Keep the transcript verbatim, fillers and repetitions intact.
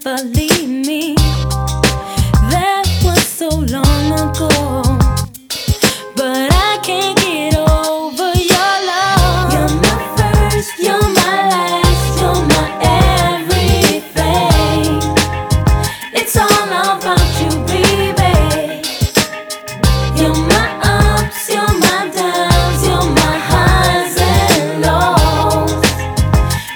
never leave me. That was so long ago.